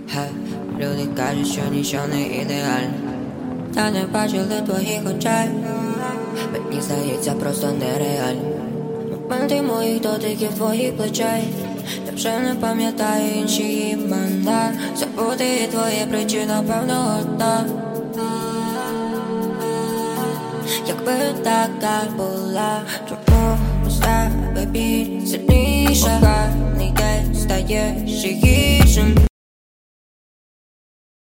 Люди кажуть, що нічого не ідеально, та не бачили твоїх очей. Мені здається, просто нереально. Моменти моїх дотиків твоїх плечей. Я вже не пам'ятаю інші імена. Забути твоє причина, певно, одна. Якби така була, чому без тебе біль сильніша? Коханий день стаєш гіршим.